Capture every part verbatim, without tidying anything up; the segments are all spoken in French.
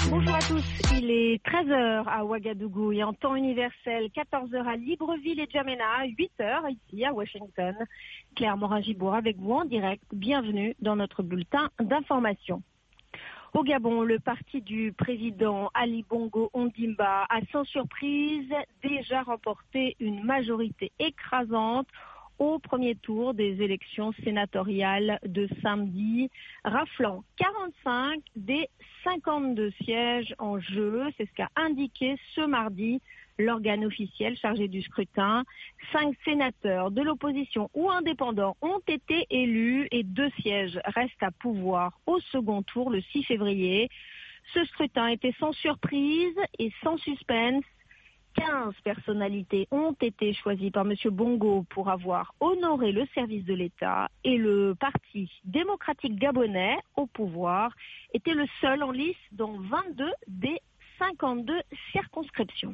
Bonjour à tous, il est treize heures à Ouagadougou et en temps universel, quatorze heures à Libreville et Djamena, huit heures ici à Washington. Claire Morin-Gibour avec vous en direct, bienvenue dans notre bulletin d'information. Au Gabon, le parti du président Ali Bongo Ondimba a sans surprise déjà remporté une majorité écrasante au premier tour des élections sénatoriales de samedi, raflant quarante-cinq des cinquante-deux sièges en jeu. C'est ce qu'a indiqué ce mardi l'organe officiel chargé du scrutin. Cinq sénateurs de l'opposition ou indépendants ont été élus et deux sièges restent à pouvoir au second tour le six février. Ce scrutin était sans surprise et sans suspense. quinze personnalités ont été choisies par M. Bongo pour avoir honoré le service de l'État et le Parti démocratique gabonais au pouvoir était le seul en lice dans vingt-deux des cinquante-deux circonscriptions.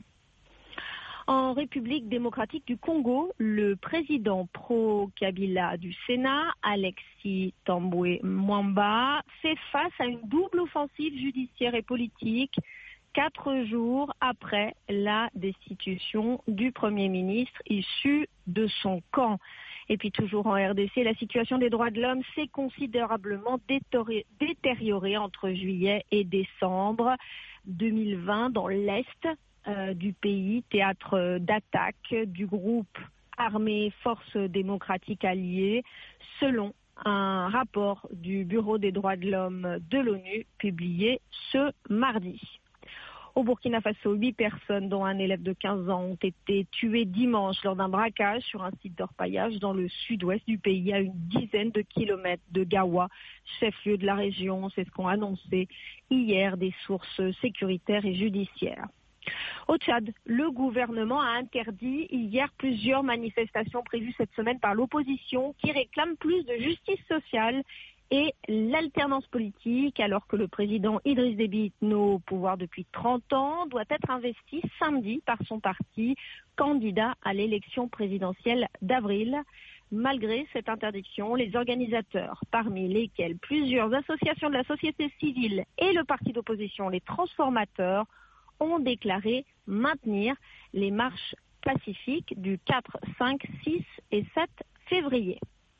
En République démocratique du Congo, le président pro-Kabila du Sénat, Alexis Tambwe Mwamba, fait face à une double offensive judiciaire et politique quatre jours après la destitution du Premier ministre issu de son camp. Et puis toujours en R D C, la situation des droits de l'homme s'est considérablement détériorée entre juillet et décembre deux mille vingt dans l'Est euh, du pays, théâtre d'attaque du groupe armé Forces démocratiques alliées, selon un rapport du Bureau des droits de l'homme de l'ONU publié ce mardi. Au Burkina Faso, huit personnes, dont un élève de quinze ans, ont été tuées dimanche lors d'un braquage sur un site d'orpaillage dans le sud-ouest du pays, à une dizaine de kilomètres de Gawa, chef-lieu de la région. C'est ce qu'ont annoncé hier des sources sécuritaires et judiciaires. Au Tchad, le gouvernement a interdit hier plusieurs manifestations prévues cette semaine par l'opposition qui réclame plus de justice sociale et l'alternance politique, alors que le président Idriss Déby, au pouvoir depuis trente ans, doit être investi samedi par son parti, candidat à l'élection présidentielle d'avril. Malgré cette interdiction, les organisateurs, parmi lesquels plusieurs associations de la société civile et le parti d'opposition, les transformateurs, ont déclaré maintenir les marches pacifiques du quatre, cinq, six et sept février.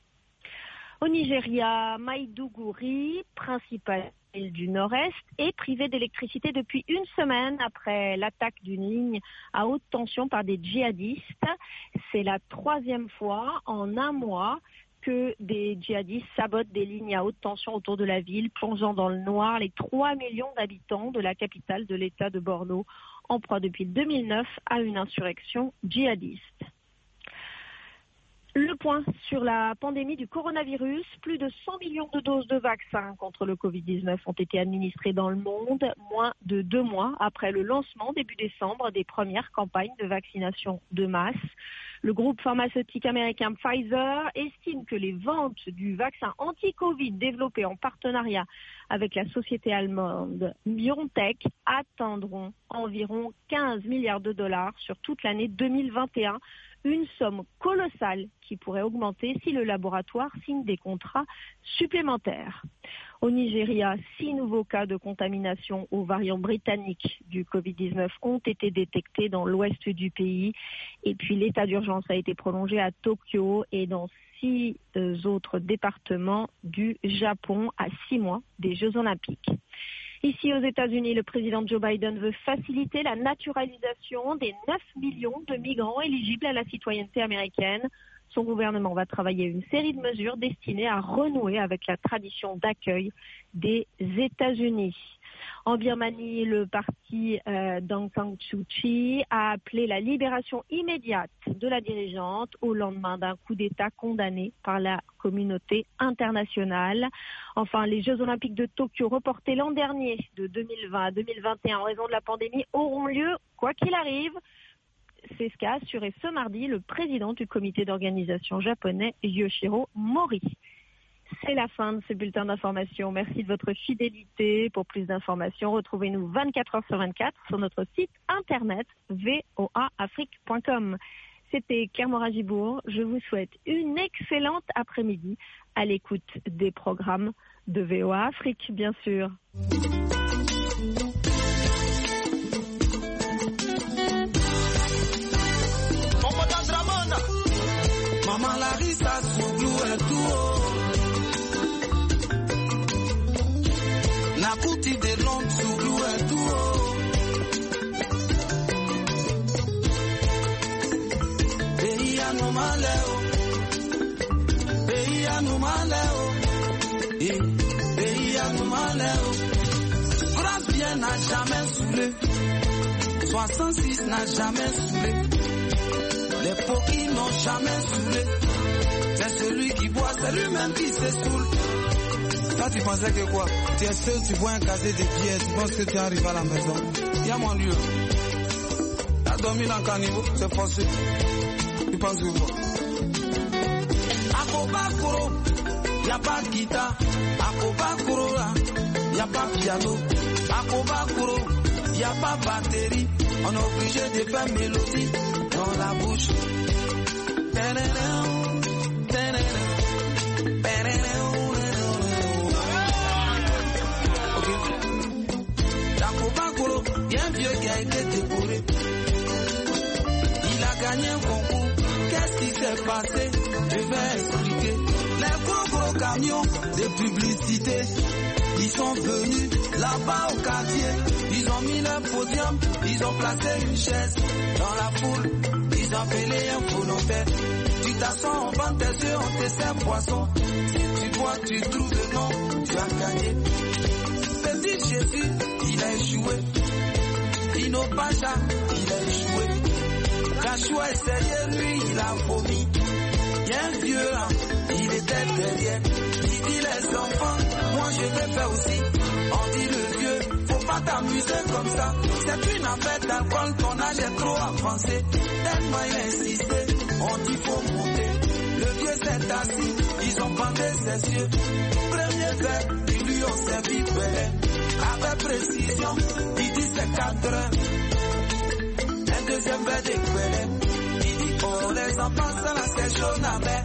Au Nigeria, Maïdougouri, principale ville du Nord-Est, est privée d'électricité depuis une semaine après l'attaque d'une ligne à haute tension par des djihadistes. C'est la troisième fois en un mois que des djihadistes sabotent des lignes à haute tension autour de la ville, plongeant dans le noir les trois millions d'habitants de la capitale de l'État de Borno, en proie depuis deux mille neuf à une insurrection djihadiste. Le point sur la pandémie du coronavirus. Plus de cent millions de doses de vaccins contre le covid dix-neuf ont été administrées dans le monde, moins de deux mois après le lancement début décembre des premières campagnes de vaccination de masse. Le groupe pharmaceutique américain Pfizer estime que les ventes du vaccin anti-Covid développé en partenariat avec la société allemande BioNTech atteindront environ quinze milliards de dollars sur toute l'année deux mille vingt et un. Une somme colossale qui pourrait augmenter si le laboratoire signe des contrats supplémentaires. Au Nigeria, six nouveaux cas de contamination au variant britannique du covid dix-neuf ont été détectés dans l'ouest du pays. Et puis l'état d'urgence a été prolongé à Tokyo et dans six autres départements du Japon à six mois des Jeux Olympiques. Ici aux États-Unis, le président Joe Biden veut faciliter la naturalisation des neuf millions de migrants éligibles à la citoyenneté américaine. Son gouvernement va travailler une série de mesures destinées à renouer avec la tradition d'accueil des États-Unis. En Birmanie, le parti euh, d'Aung San Suu Kyi a appelé la libération immédiate de la dirigeante au lendemain d'un coup d'État condamné par la communauté internationale. Enfin, les Jeux Olympiques de Tokyo reportés l'an dernier de deux mille vingt à deux mille vingt et un en raison de la pandémie auront lieu quoi qu'il arrive. C'est ce qu'a assuré ce mardi le président du comité d'organisation japonais Yoshiro Mori. C'est la fin de ce bulletin d'information. Merci de votre fidélité. Pour plus d'informations, retrouvez-nous vingt-quatre heures sur vingt-quatre sur notre site internet v o a afrique point com. C'était Claire Morin-Gibour. Je vous souhaite une excellente après-midi à l'écoute des programmes de V O A Afrique, bien sûr. Nakuti de Londres, Soulou et tout. Pays anomalé, pays anomalé, pays anomalé. Grâce bien n'a jamais saoulé, soixante-six n'a jamais saoulé, les poquis n'ont jamais saoulé. C'est celui qui boit, c'est lui-même qui se saoule. Toi tu pensais que quoi? Tu es seul, tu vois un casier de billets, tu penses que tu arrives à la maison. Il y a mon lieu. Tu as dormi dans le caniveau, c'est forcé. Tu penses que quoi? Akobakoro, y a pas de guitare. Akobakoro, y a pas de piano. Akobakoro, y a pas de batterie. On est obligé de faire mélodie dans la bouche. Akobakoro, y a un vieux qui a été décoré. Il a gagné un concours. Qu'est-ce qui s'est passé? Je vais expliquer. Les gros gros camions de publicité, ils sont venus là-bas au quartier. Ils ont mis le podium, ils ont placé une chaise dans la foule. Ils ont appelé un volontaire. Tu t'assois, on vend tes yeux, on te sert poisson. Si tu bois, tu trouves le nom, tu as gagné. Petit Jésus, il a échoué. Dino Pacha, il a échoué. Cachou a essayé, lui, il a vomi. Il y a un vieux là, il était derrière. Il dit les enfants, moi je vais faire aussi. On dit le vieux, faut pas t'amuser comme ça. C'est une affaire d'alcool, ton âge est trop avancé. Tellement il a insisté, on dit faut monter. Le vieux s'est assis, ils ont bandé ses yeux. Premier verre, ils lui ont servi belé. Avec précision, il dit c'est quatre heures. Un deuxième verre de belé. Il dit oh les enfants ça là c'est chaud la mer.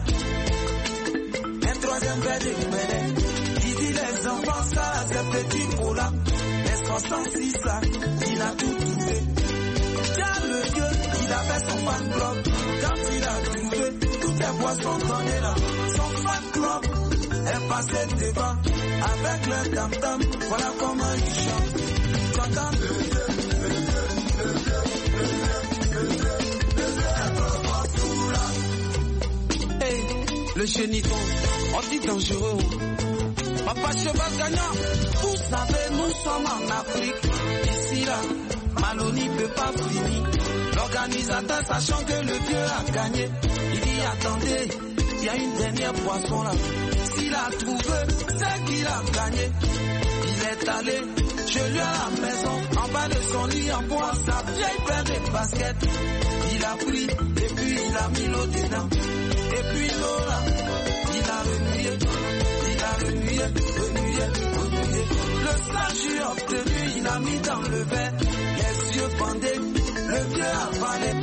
Un troisième verre de belé. Il dit les enfants ça là c'est petit pour là. Les soixante-six là, il a tout trouvé. Tiens le vieux, il avait son fan club. Quand il a trouvé, toutes les boissons données là. Son fan club est passé devant. Avec le tam-tam, voilà comment il chante. Tu entends le vieux, le vieux, le vieux, le vieux, le vieux, le vieux est trop fort tout là. Hey, le géniton, on dit dangereux. Papa cheval gagnant, vous savez, nous sommes en Afrique. Ici là, Maloney peut pas finir. L'organisateur, sachant que le vieux a gagné, il dit attendez, il y a une dernière poisson là. S'il a trouvé, c'est qu'il a gagné. Il est allé chez lui à la maison, en bas de son lit en bois, sa vieille paire de baskets. Il a pris, et puis il a mis l'eau dedans. Et puis l'eau là, il a renouillé. Il a renouillé, renouillé, renouillé. Le sachet obtenu, il a mis dans le verre. Les yeux bandés, le vieux a avalé.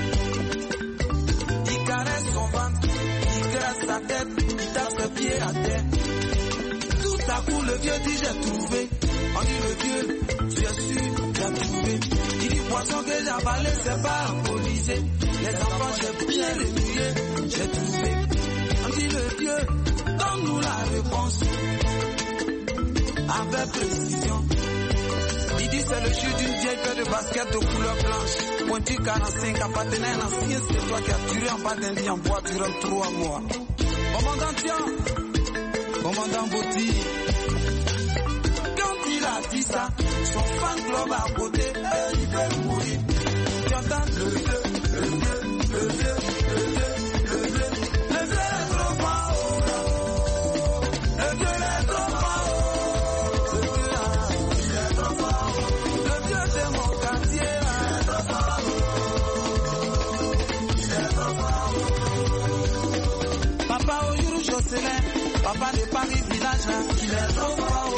Il caresse son ventre, il graisse sa tête, il tape ses pieds à terre. Tout à coup, le vieux dit j'ai trouvé. On dit le vieux, tu es sûr, j'ai trouvé. Il dit poisson que j'ai avalé, c'est pas alcoolisé. Les enfants, j'ai bien renouillé, j'ai trouvé. On dit le vieux, donne-nous la réponse avec précision. Il dit c'est le jus d'une vieille paire de baskets de couleur blanche. Pointu quarante-cinq appartenait à un ancien, c'est toi qui as tiré en bas d'un lit en bois durant trois mois. Commandant tiens, commandant Botti. Quand il a dit ça, son fan club à côté, et il veut mourir. Tu entends le vieux, le vieux, le vieux, le vieux, le vieux, le vieux est trop fort. Le vieux est trop fort. Le vieux, il est trop fort. Le vieux de mon quartier, il est trop fort. Il est trop fort. Papa Oyuru Jocelyn, papa de Paris village, il est trop fort.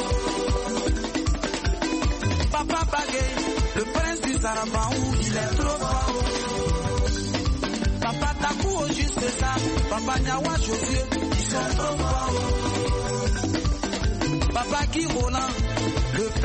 Papa Bagay, le prince du Sarabaou, il est trop fort. Papa Takou au juste ça, papa Nyawa Josué, ils sont trop forts. Papa Guy Roland, le père